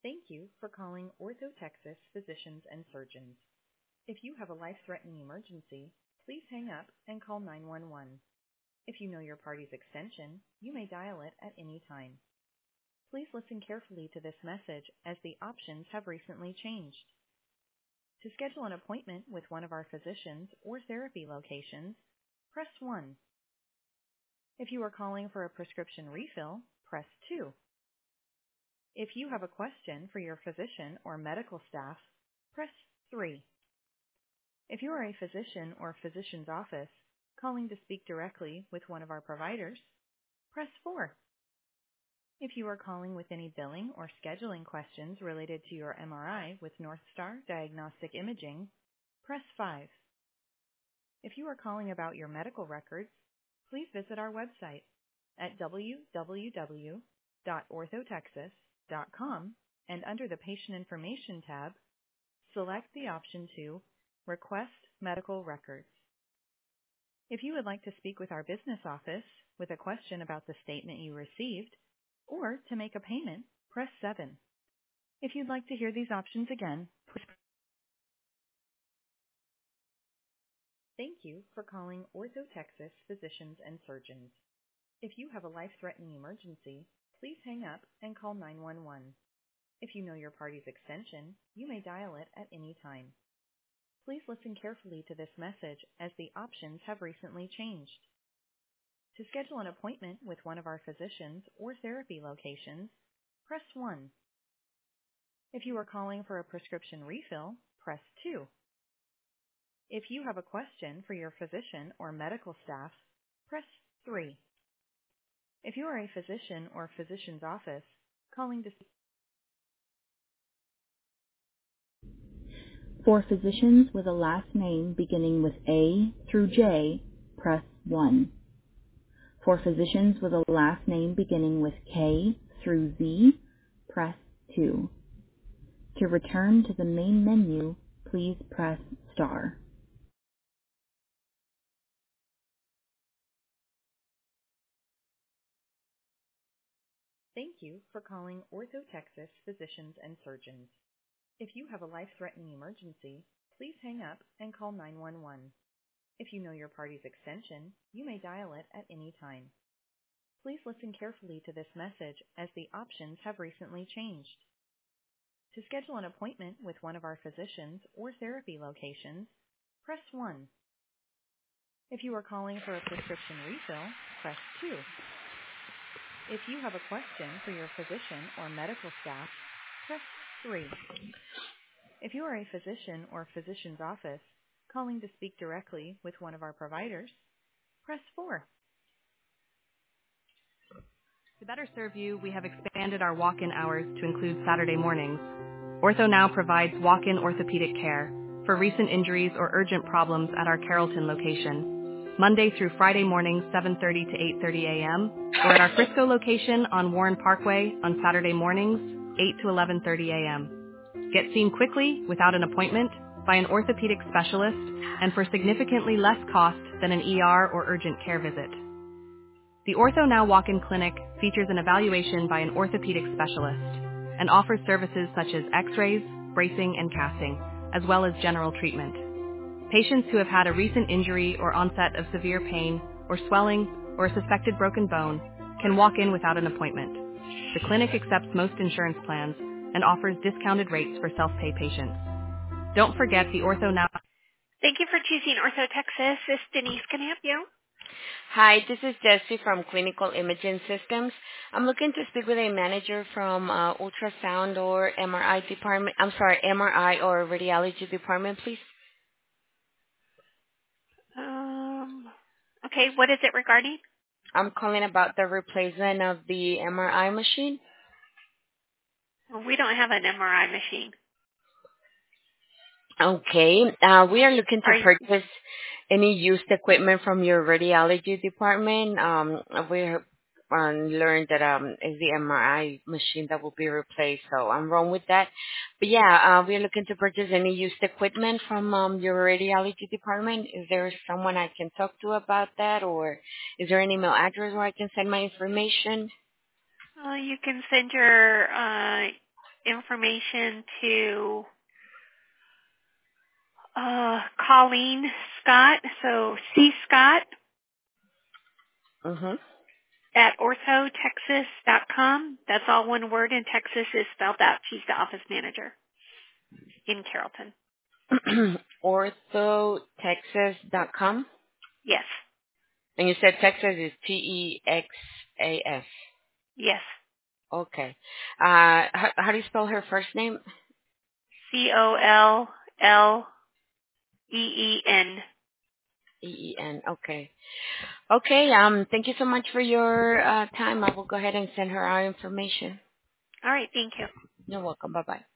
Thank you for calling Ortho Texas Physicians and Surgeons. If you have a life-threatening emergency, please hang up and call 911. If you know your party's extension, you may dial it at any time. Please listen carefully to this message as the options have recently changed. To schedule an appointment with one of our physicians or therapy locations, press 1. If you are calling for a prescription refill, press 2. If you have a question for your physician or medical staff, press 3. If you are a physician or physician's office calling to speak directly with one of our providers, press 4. If you are calling with any billing or scheduling questions related to your MRI with NorthStar Diagnostic Imaging, press 5. If you are calling about your medical records, please visit our website at www.orthotexas.com and under the Patient Information tab, select the option to Request Medical Records. If you would like to speak with our business office with a question about the statement you received, or to make a payment, press 7. If you'd like to hear these options again, please. Thank you for calling Ortho Texas Physicians and Surgeons. If you have a life-threatening emergency, please hang up and call 911. If you know your party's extension, you may dial it at any time. Please listen carefully to this message as the options have recently changed. To schedule an appointment with one of our physicians or therapy locations, press 1. If you are calling for a prescription refill, press 2. If you have a question for your physician or medical staff, press 3. If you are a physician or physician's office calling to For physicians with a last name beginning with A through J, press 1. For physicians with a last name beginning with K through Z, press 2. To return to the main menu, please press star. Thank you for calling Ortho Texas Physicians and Surgeons. If you have a life-threatening emergency, please hang up and call 911. If you know your party's extension, you may dial it at any time. Please listen carefully to this message as the options have recently changed. To schedule an appointment with one of our physicians or therapy locations, press 1. If you are calling for a prescription refill, press 2. If you have a question for your physician or medical staff, press 3. If you are a physician or physician's office calling to speak directly with one of our providers, press 4. To better serve you, we have expanded our walk-in hours to include Saturday mornings. Ortho now provides walk-in orthopedic care for recent injuries or urgent problems at our Carrollton location, Monday through Friday mornings 7:30 to 8:30 a.m., or at our Frisco location on Warren Parkway on Saturday mornings 8 to 11:30 a.m. Get seen quickly, without an appointment, by an orthopedic specialist and for significantly less cost than an ER or urgent care visit. The Ortho Now Walk-in Clinic features an evaluation by an orthopedic specialist and offers services such as x-rays, bracing, and casting, as well as general treatment. Patients who have had a recent injury or onset of severe pain or swelling or a suspected broken bone can walk in without an appointment. The clinic accepts most insurance plans and offers discounted rates for self-pay patients. Don't forget the Ortho Now. Thank you for choosing Ortho Texas. This is Denise. Can I help you? Hi, this is Jessie from Clinical Imaging Systems. I'm looking to speak with a manager from ultrasound or MRI department. I'm sorry, MRI or radiology department, please. Okay, what is it regarding? I'm calling about the replacement of the MRI machine. Well, we don't have an MRI machine. Okay, we are looking to purchase any used equipment from your radiology department. We have learned that it's the MRI machine that will be replaced, so I'm wrong with that. But yeah, we are looking to purchase any used equipment from your radiology department. Is there someone I can talk to about that, or is there an email address where I can send my information? You can send your information to Colleen Scott, so C. Scott Mhm. at orthotexas.com. That's all one word, and Texas is spelled out. She's the office manager in Carrollton. orthotexas.com. Yes. And you said Texas is Texas. Yes. Okay. How do you spell her first name? COLLEEN. EEN. Okay. Okay. Thank you so much for your time. I will go ahead and send her our information. All right. Thank you. You're welcome. Bye bye.